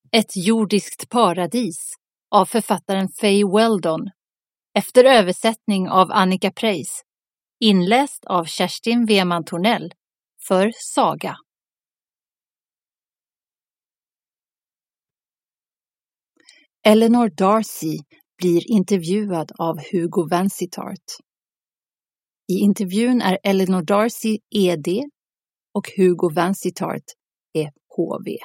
Ett jordiskt paradis av författaren Fay Weldon efter översättning av Annika Preis, inläst av Kerstin Weman Tornell för Saga. Eleanor Darcy blir intervjuad av Hugo Vansittart. I intervjun är Eleanor Darcy ED och Hugo Vansittart är HV.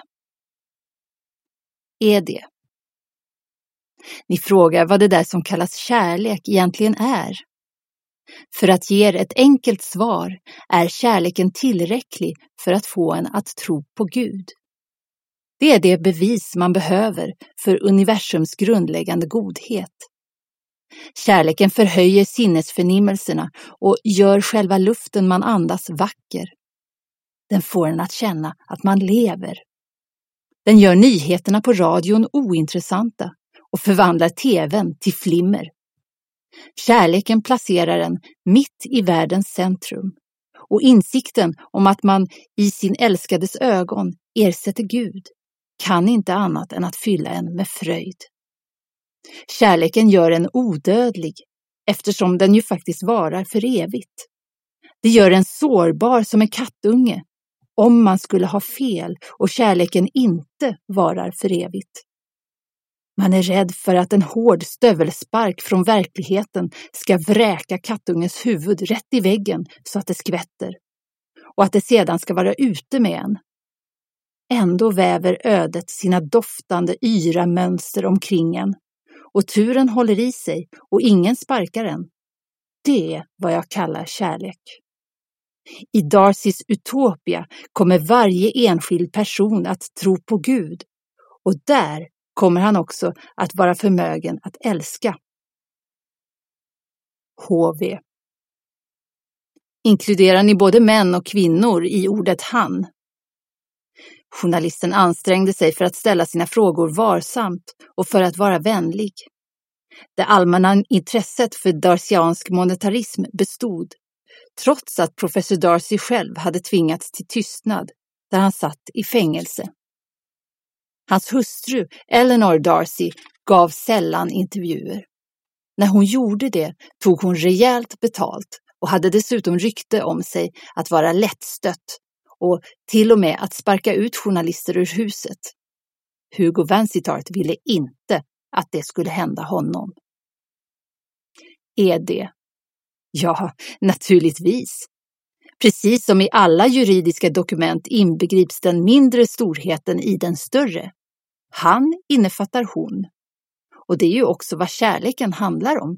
ED. Ni frågar vad det där som kallas kärlek egentligen är. För att ge er ett enkelt svar är kärleken tillräcklig för att få en att tro på Gud. Det är det bevis man behöver för universums grundläggande godhet. Kärleken förhöjer sinnesförnimmelserna och gör själva luften man andas vacker. Den får en att känna att man lever. Den gör nyheterna på radion ointressanta och förvandlar tvn till flimmer. Kärleken placerar en mitt i världens centrum och insikten om att man i sin älskades ögon ersätter Gud kan inte annat än att fylla en med fröjd. Kärleken gör en odödlig eftersom den ju faktiskt varar för evigt. Det gör en sårbar som en kattunge om man skulle ha fel och kärleken inte varar för evigt. Man är rädd för att en hård stövelspark från verkligheten ska vräka kattungens huvud rätt i väggen så att det skvätter. Och att det sedan ska vara ute med en. Ändå väver ödet sina doftande yra mönster omkring en. Och turen håller i sig och ingen sparkar en. Det är vad jag kallar kärlek. I Darcys utopia kommer varje enskild person att tro på Gud. Och där kommer han också att vara förmögen att älska. HV. Inkluderar ni både män och kvinnor i ordet han? Journalisten ansträngde sig för att ställa sina frågor varsamt och för att vara vänlig. Det allmänna intresset för darciansk monetarism bestod, trots att professor Darcy själv hade tvingats till tystnad där han satt i fängelse. Hans hustru, Eleanor Darcy, gav sällan intervjuer. När hon gjorde det tog hon rejält betalt och hade dessutom rykte om sig att vara lättstött och till och med att sparka ut journalister ur huset. Hugo Vansittart ville inte att det skulle hända honom. ED. Ja, naturligtvis. Precis som i alla juridiska dokument inbegrips den mindre storheten i den större. Han innefattar hon. Och det är ju också vad kärleken handlar om.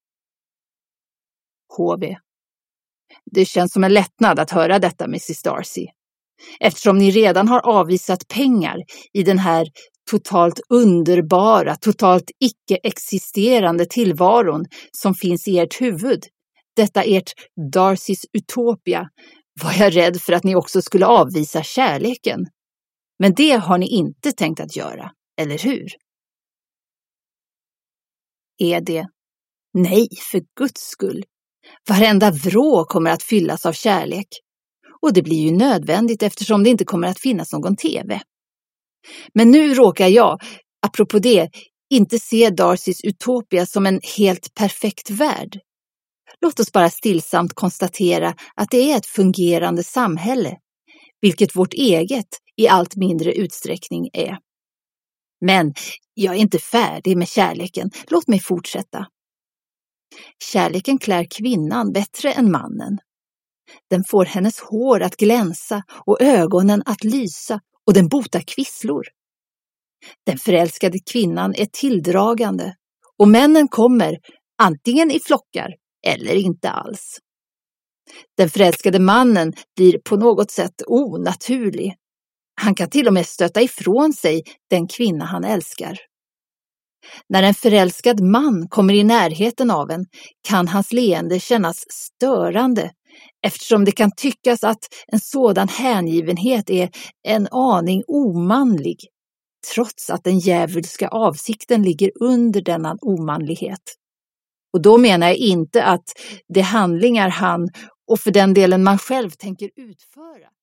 HV. Det känns som en lättnad att höra detta, Mrs. Darcy. Eftersom ni redan har avvisat pengar i den här totalt underbara, totalt icke-existerande tillvaron som finns i ert huvud. Detta ert Darcys utopia, var jag rädd för att ni också skulle avvisa kärleken. Men det har ni inte tänkt att göra, eller hur? ED. Nej, för Guds skull. Varenda vrå kommer att fyllas av kärlek. Och det blir ju nödvändigt eftersom det inte kommer att finnas någon tv. Men nu råkar jag, apropå det, inte se Darcys utopia som en helt perfekt värld. Låt oss bara stillsamt konstatera att det är ett fungerande samhälle, vilket vårt eget i allt mindre utsträckning är. Men jag är inte färdig med kärleken. Låt mig fortsätta. Kärleken klär kvinnan bättre än mannen. Den får hennes hår att glänsa och ögonen att lysa och den botar kvisslor. Den förälskade kvinnan är tilldragande och männen kommer antingen i flockar eller inte alls. Den förälskade mannen blir på något sätt onaturlig. Han kan till och med stöta ifrån sig den kvinna han älskar. När en förälskad man kommer i närheten av en kan hans leende kännas störande eftersom det kan tyckas att en sådan hängivenhet är en aning omanlig trots att den djävulska avsikten ligger under denna omanlighet. Och då menar jag inte att de handlingar han och för den delen man själv tänker utföra